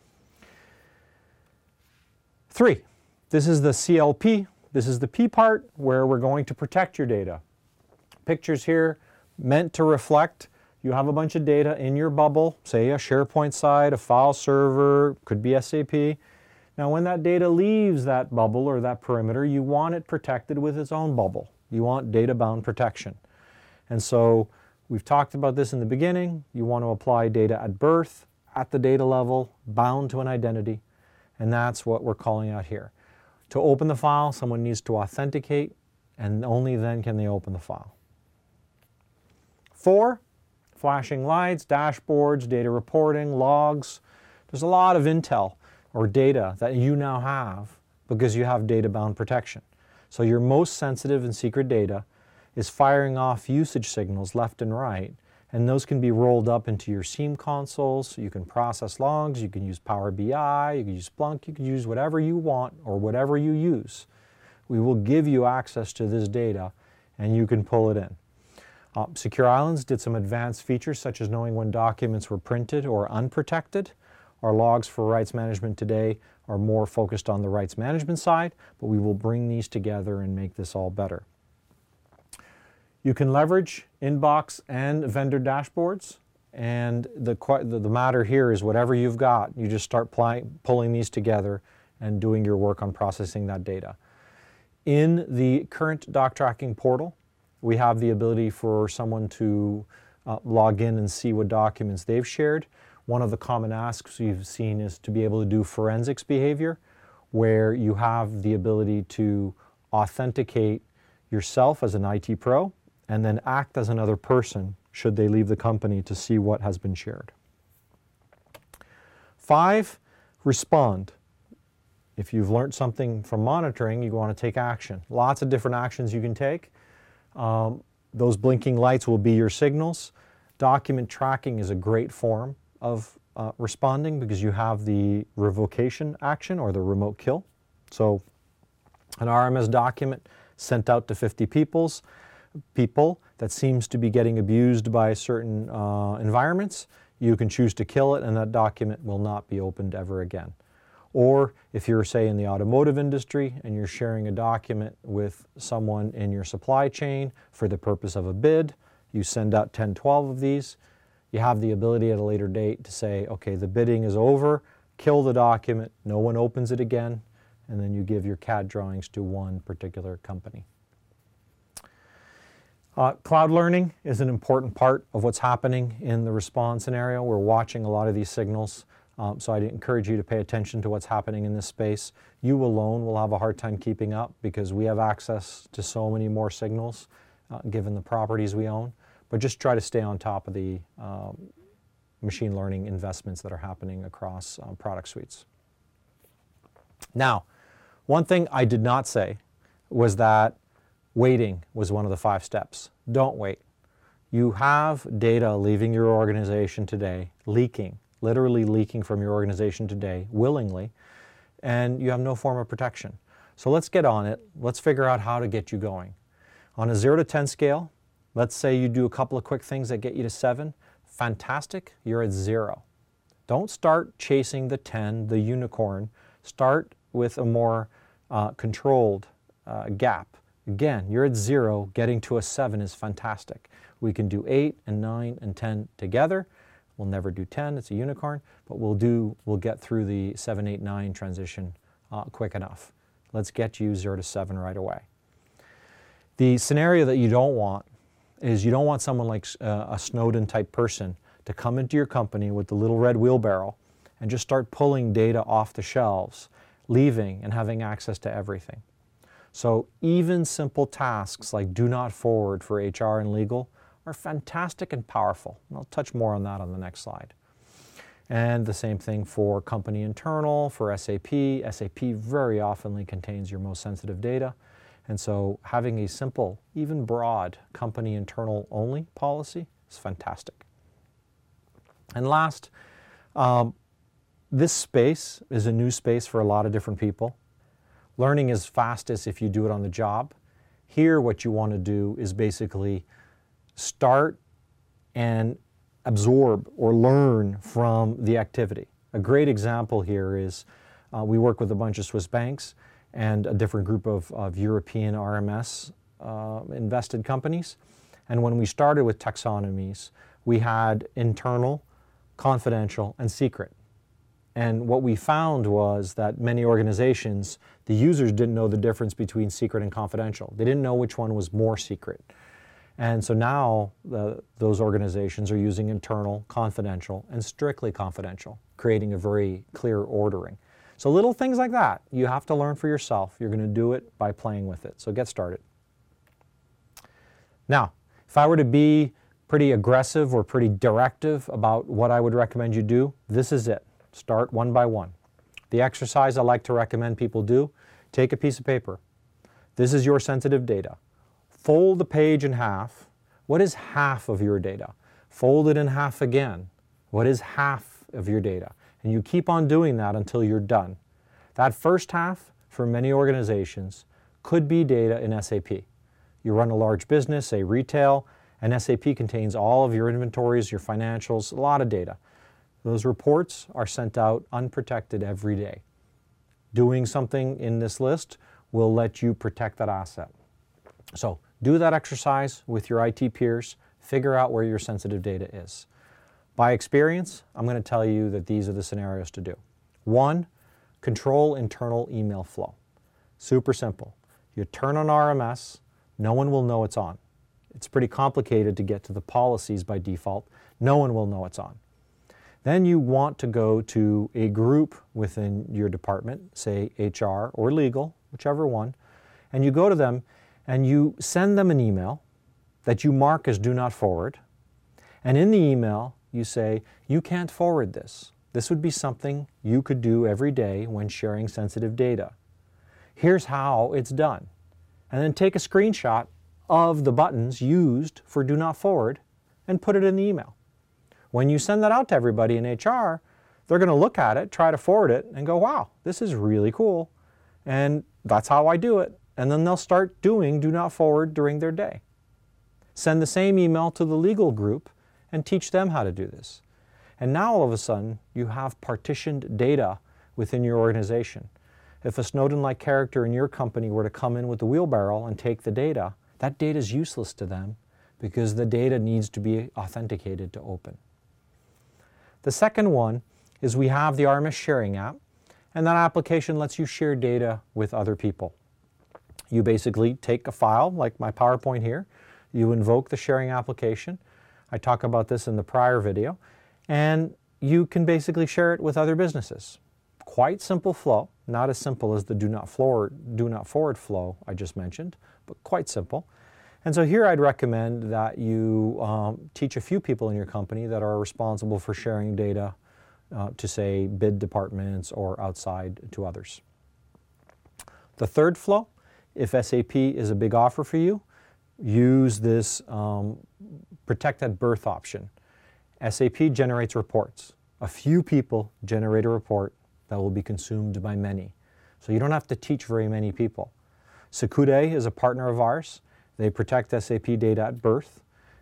3, this is the CLP. This is the P part where we're going to protect your data. Pictures here meant to reflect you have a bunch of data in your bubble, say a SharePoint site, a file server, could be SAP. Now when that data leaves that bubble or that perimeter, you want it protected with its own bubble. You want data-bound protection. And so we've talked about this in the beginning. You want to apply data at birth, at the data level, bound to an identity. And that's what we're calling out here. To open the file, someone needs to authenticate, and only then can they open the file. 4, flashing lights, dashboards, data reporting, logs. There's a lot of intel or data that you now have because you have data-bound protection. So your most sensitive and secret data is firing off usage signals left and right, and those can be rolled up into your SIEM consoles. You can process logs, you can use Power BI, you can use Splunk, you can use whatever you want or whatever you use. We will give you access to this data and you can pull it in. Secure Islands did some advanced features such as knowing when documents were printed or unprotected. Our logs for rights management today are more focused on the rights management side, but we will bring these together and make this all better. You can leverage inbox and vendor dashboards, and the matter here is whatever you've got, you just start pulling these together and doing your work on processing that data. In the current doc tracking portal, we have the ability for someone to log in and see what documents they've shared. One of the common asks we've seen is to be able to do forensics behavior, where you have the ability to authenticate yourself as an IT pro and then act as another person should they leave the company to see what has been shared. 5, respond. If you've learned something from monitoring, you want to take action. Lots of different actions you can take. Those blinking lights will be your signals. Document tracking is a great form of responding because you have the revocation action or the remote kill. So an RMS document sent out to 50 people that seems to be getting abused by certain environments, you can choose to kill it and that document will not be opened ever again. Or if you're, say, in the automotive industry and you're sharing a document with someone in your supply chain for the purpose of a bid, you send out 10, 12 of these, you have the ability at a later date to say, okay, the bidding is over, kill the document, no one opens it again, and then you give your CAD drawings to one particular company. Cloud learning is an important part of what's happening in the response scenario. We're watching a lot of these signals. So I'd encourage you to pay attention to what's happening in this space. You alone will have a hard time keeping up because we have access to so many more signals given the properties we own. But just try to stay on top of the machine learning investments that are happening across product suites. Now, one thing I did not say was that waiting was one of the 5 steps. Don't wait. You have data leaving your organization today, leaking. Literally leaking from your organization today, willingly, and you have no form of protection. So let's get on it. Let's figure out how to get you going. On a 0 to 10 scale, let's say you do a couple of quick things that get you to 7. fantastic, you're at 0. Don't start chasing the 10, the unicorn. Start with a more controlled gap. Again, you're at 0, getting to a 7 is fantastic. We can do 8 and 9 and 10 together. We'll never do 10, it's a unicorn, but we'll get through the 7, 8, 9 transition quick enough. Let's get you 0 to 7 right away. The scenario that you don't want is you don't want someone like a Snowden type person to come into your company with the little red wheelbarrow and just start pulling data off the shelves, leaving and having access to everything. So even simple tasks like do not forward for HR and legal are fantastic and powerful. And I'll touch more on that on the next slide. And the same thing for company internal, for SAP. SAP very often contains your most sensitive data. And so having a simple, even broad, company internal only policy is fantastic. And last, this space is a new space for a lot of different people. Learning is fastest if you do it on the job. Here, what you want to do is basically start and absorb or learn from the activity. A great example here is we work with a bunch of Swiss banks and a different group of European RMS invested companies. And when we started with taxonomies, we had internal, confidential, and secret. And what we found was that many organizations, the users didn't know the difference between secret and confidential. They didn't know which one was more secret. And so now those organizations are using internal, confidential, and strictly confidential, creating a very clear ordering. So little things like that, you have to learn for yourself. You're going to do it by playing with it. So get started. Now, if I were to be pretty aggressive or pretty directive about what I would recommend you do, this is it. Start one by one. The exercise I like to recommend people do, take a piece of paper. This is your sensitive data. Fold the page in half. What is half of your data? Fold it in half again. What is half of your data? And you keep on doing that until you're done. That first half, for many organizations, could be data in SAP. You run a large business, say retail, and SAP contains all of your inventories, your financials, a lot of data. Those reports are sent out unprotected every day. Doing something in this list will let you protect that asset. So do that exercise with your IT peers. Figure out where your sensitive data is. By experience, I'm going to tell you that these are the scenarios to do. 1, control internal email flow. Super simple. You turn on RMS, no one will know it's on. It's pretty complicated to get to the policies by default. No one will know it's on. Then you want to go to a group within your department, say HR or legal, whichever one, and you go to them and you send them an email that you mark as do not forward. And in the email, you say, you can't forward this. This would be something you could do every day when sharing sensitive data. Here's how it's done. And then take a screenshot of the buttons used for do not forward and put it in the email. When you send that out to everybody in HR, they're going to look at it, try to forward it, and go, wow, this is really cool. And that's how I do it. And then they'll start doing do not forward during their day. Send the same email to the legal group and teach them how to do this. And now all of a sudden, you have partitioned data within your organization. If a Snowden-like character in your company were to come in with the wheelbarrow and take the data, that data is useless to them because the data needs to be authenticated to open. The second one is we have the RMS sharing app, and that application lets you share data with other people. You basically take a file, like my PowerPoint here, you invoke the sharing application. I talk about this in the prior video, and you can basically share it with other businesses. Quite simple flow, not as simple as the do not forward flow I just mentioned, but quite simple. And so here I'd recommend that you teach a few people in your company that are responsible for sharing data to, say, bid departments or outside to others. The third flow, if SAP is a big offer for you, use this protect at birth option. SAP generates reports. A few people generate a report that will be consumed by many. So you don't have to teach very many people. Secude is a partner of ours. They protect SAP data at birth.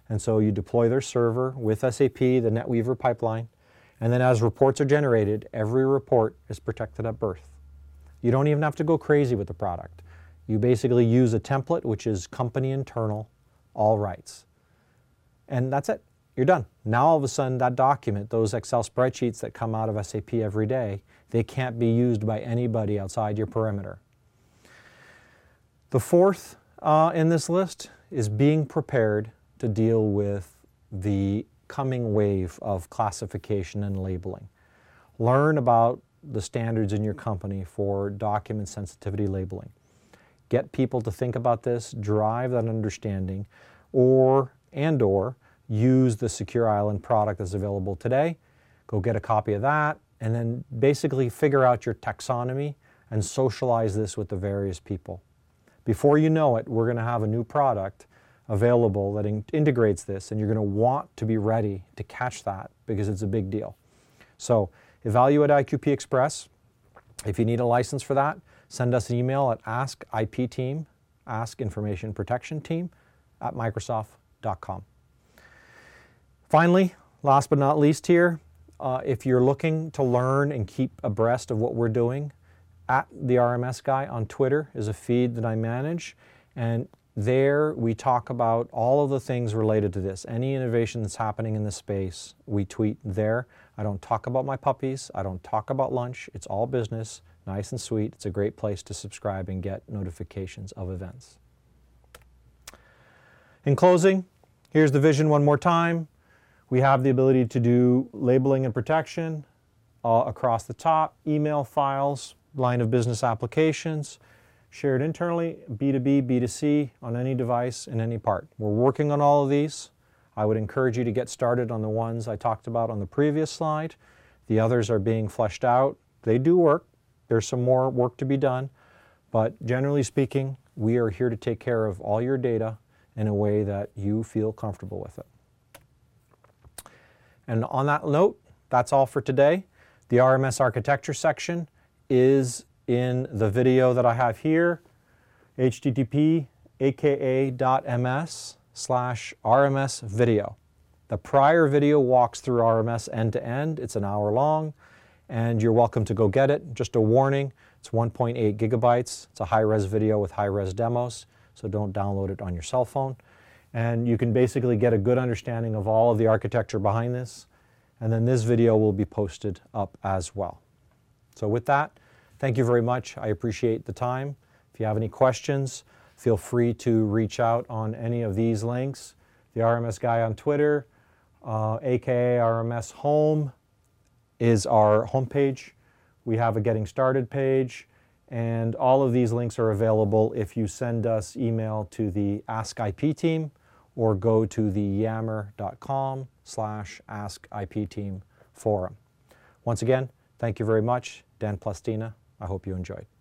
And so you deploy their server with SAP, the NetWeaver pipeline, and then as reports are generated, every report is protected at birth. You don't even have to go crazy with the product. You basically use a template, which is company internal, all rights. And that's it. You're done. Now all of a sudden that document, those Excel spreadsheets that come out of SAP every day, they can't be used by anybody outside your perimeter. The fourth in this list is being prepared to deal with the coming wave of classification and labeling. Learn about the standards in your company for document sensitivity labeling. Get people to think about this, drive that understanding, or use the Secure Island product that's available today. Go get a copy of that, and then basically figure out your taxonomy and socialize this with the various people. Before you know it, we're going to have a new product available that integrates this, and you're going to want to be ready to catch that because it's a big deal. So evaluate IQP Express. If you need a license for that, send us an email at askIPteam, Ask Information Protection Team, at Microsoft.com. Finally, last but not least here, if you're looking to learn and keep abreast of what we're doing, at the RMS Guy on Twitter is a feed that I manage, and there we talk about all of the things related to this. Any innovation that's happening in this space, we tweet there. I don't talk about my puppies. I don't talk about lunch. It's all business, nice and sweet. It's a great place to subscribe and get notifications of events. In closing, here's the vision one more time. We have the ability to do labeling and protection across the top, email files, line of business applications, shared internally, B2B, B2C, on any device, in any part. We're working on all of these. I would encourage you to get started on the ones I talked about on the previous slide. The others are being fleshed out. They do work. There's some more work to be done. But generally speaking, we are here to take care of all your data in a way that you feel comfortable with it. And on that note, that's all for today. The RMS architecture section is in the video that I have here, http://aka.ms/RMS video. The prior video walks through RMS end to end. It's an hour long, and you're welcome to go get it. Just a warning, it's 1.8 gigabytes. It's a high-res video with high-res demos, so don't download it on your cell phone. And you can basically get a good understanding of all of the architecture behind this, and then this video will be posted up as well. So with that, thank you very much. I appreciate the time. If you have any questions, feel free to reach out on any of these links. The RMS Guy on Twitter, aka RMS Home, is our homepage. We have a Getting Started page, and all of these links are available if you send us email to the Ask IP team or go to the yammer.com/AskIPteam forum. Once again, thank you very much. Dan Plastina. I hope you enjoyed.